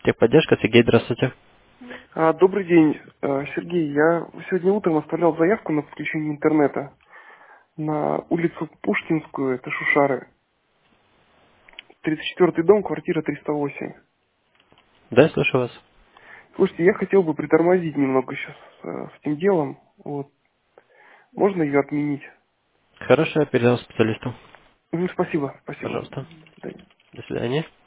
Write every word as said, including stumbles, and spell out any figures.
Техподдержка, Сергей, здравствуйте. А, Добрый день, Э, Сергей. Я сегодня утром оставлял заявку на подключение интернета на улицу Пушкинскую, это Шушары, тридцать четвёртый дом, квартира триста восемь. Да, слышу вас. Слушайте, я хотел бы притормозить немного сейчас с этим делом. Вот. Можно ее отменить? Хорошо, я передам специалисту. Ну, спасибо, спасибо. Пожалуйста. Да. До свидания.